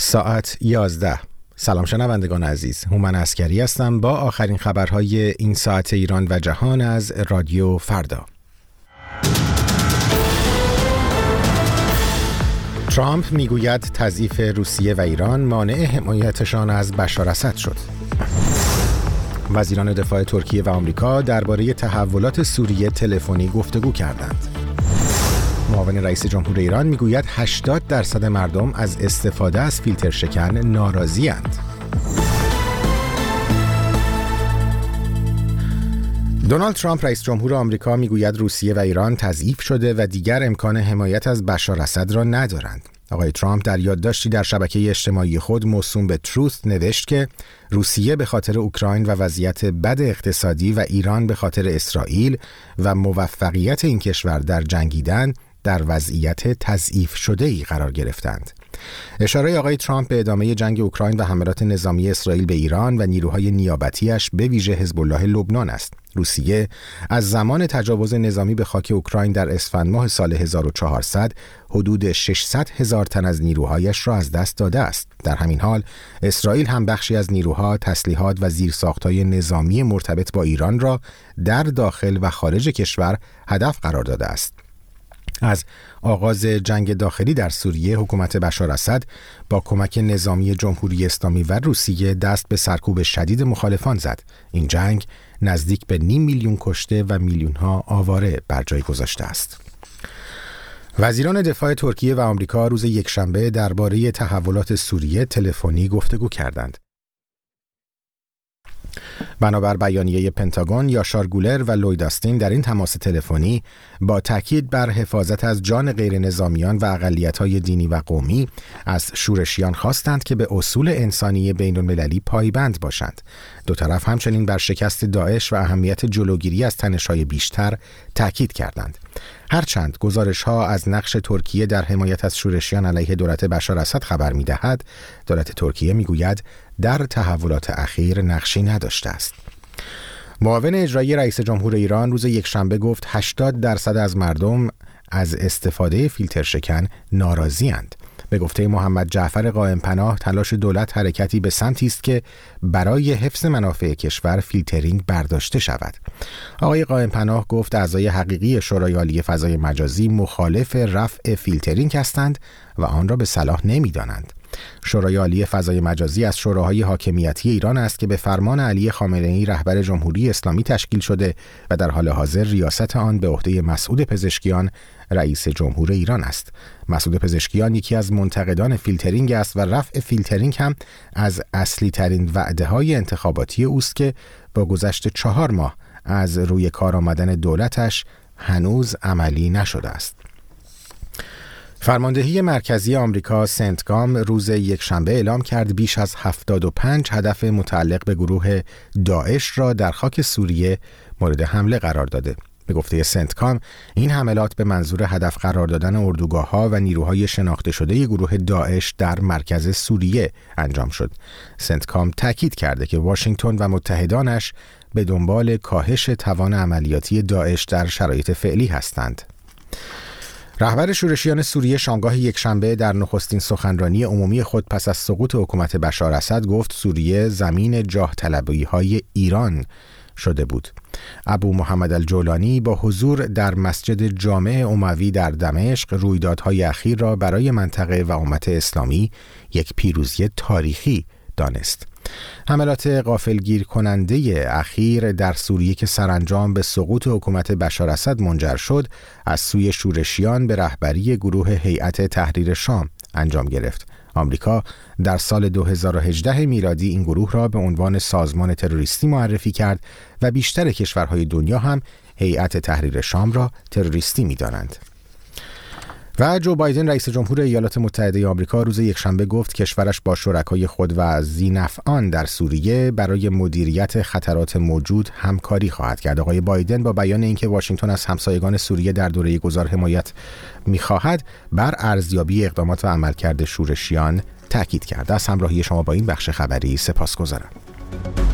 ساعت 11. سلام شنوندگان عزیز، هومن عسکری هستم با آخرین خبرهای این ساعت ایران و جهان از رادیو فردا. ترامپ میگوید تضعیف روسیه و ایران مانع حمایتشان از بشار اسد شد. وزیران دفاع ترکیه و آمریکا درباره تحولات سوریه تلفنی گفتگو کردند. معاون رئیس جمهور ایران میگوید 80% مردم از استفاده از فیلتر شکن ناراضی‌اند. دونالد ترامپ رئیس جمهور آمریکا میگوید روسیه و ایران تضعیف شده و دیگر امکان حمایت از بشار اسد را ندارند. آقای ترامپ در یادداشتی در شبکه اجتماعی خود موسوم به تروث نوشت که روسیه به خاطر اوکراین و وضعیت بد اقتصادی و ایران به خاطر اسرائیل و موفقیت این کشور در جنگیدن در وضعیت تضعیف شده‌ای قرار گرفتند. اشاره آقای ترامپ به ادامه جنگ اوکراین و حملات نظامی اسرائیل به ایران و نیروهای نیابتیش به ویژه حزب الله لبنان است. روسیه از زمان تجاوز نظامی به خاک اوکراین در اسفند ماه سال 1400 حدود 600,000 تن از نیروهایش را از دست داده است. در همین حال اسرائیل هم بخشی از نیروها، تسلیحات و زیرساخت‌های نظامی مرتبط با ایران را در داخل و خارج کشور هدف قرار داده است. از آغاز جنگ داخلی در سوریه حکومت بشار اسد با کمک نظامی جمهوری اسلامی و روسیه دست به سرکوب شدید مخالفان زد. این جنگ نزدیک به 500,000 کشته و میلیون‌ها آواره بر جای گذاشته است. وزیران دفاع ترکیه و آمریکا روز یکشنبه درباره تحولات سوریه تلفنی گفتگو کردند. بنابر بیانیه پنتاگون، یاشار گولر و لوید آستین در این تماس تلفنی با تاکید بر حفاظت از جان غیر نظامیان و اقلیت‌های دینی و قومی از شورشیان خواستند که به اصول انسانی بین‌المللی پایبند باشند. دو طرف همچنین بر شکست داعش و اهمیت جلوگیری از تنش‌های بیشتر تاکید کردند. هرچند گزارش‌ها از نقش ترکیه در حمایت از شورشیان علیه دولت بشار اسد خبر می‌دهد، دولت ترکیه می‌گوید در تحولات اخیر نقشی نداشته است. معاون اجرایی رئیس جمهور ایران روز یکشنبه گفت 80% از مردم از استفاده فیلتر شکن ناراضی‌اند. به گفته محمد جعفر قائم پناه، تلاش دولت حرکتی به سمتی است که برای حفظ منافع کشور فیلترینگ برداشته شود. آقای قائم پناه گفت اعضای حقیقی شورای عالی فضای مجازی مخالف رفع فیلترینگ هستند و آن را به صلاح نمی‌دانند. شورای عالی فضای مجازی از شوراهای حاکمیتی ایران است که به فرمان علی خامنه‌ای رهبر جمهوری اسلامی تشکیل شده و در حال حاضر ریاست آن به عهده مسعود پزشکیان رئیس جمهور ایران است. مسعود پزشکیان یکی از منتقدان فیلترینگ است و رفع فیلترینگ هم از اصلی ترین وعده های انتخاباتی اوست که با گذشت 4 ماه از روی کار آمدن دولتش هنوز عملی نشده است. فرماندهی مرکزی آمریکا سنتکام روز یکشنبه اعلام کرد بیش از 75 هدف متعلق به گروه داعش را در خاک سوریه مورد حمله قرار داده. به گفته سنتکام این حملات به منظور هدف قرار دادن اردوگاه‌ها و نیروهای شناخته شده گروه داعش در مرکز سوریه انجام شد. سنتکام تاکید کرده که واشنگتن و متحدانش به دنبال کاهش توان عملیاتی داعش در شرایط فعلی هستند. رهبر شورشیان سوریه شامگاه یکشنبه در نخستین سخنرانی عمومی خود پس از سقوط حکومت بشار اسد گفت سوریه زمین جاه طلبی‌های ایران شده بود. ابو محمد الجولانی با حضور در مسجد جامع اموی در دمشق رویدادهای اخیر را برای منطقه و امت اسلامی یک پیروزی تاریخی دانست. حملات غافلگیر کننده اخیر در سوریه که سرانجام به سقوط حکومت بشار اسد منجر شد، از سوی شورشیان به رهبری گروه هیئت تحریر شام انجام گرفت. آمریکا در سال 2018 میلادی این گروه را به عنوان سازمان تروریستی معرفی کرد و بیشتر کشورهای دنیا هم هیئت تحریر شام را تروریستی می‌دانند. و جو بایدن رئیس جمهور ایالات متحده آمریکا روز یکشنبه گفت کشورش با شرکای خود و ذی‌نفعان در سوریه برای مدیریت خطرات موجود همکاری خواهد کرد. آقای بایدن با بیان اینکه واشنگتن از همسایگان سوریه در دوره گذار حمایت می‌خواهد، بر ارزیابی اقدامات و عملکرد شورشیان تاکید کرد. از همراهی شما با این بخش خبری سپاسگزارم.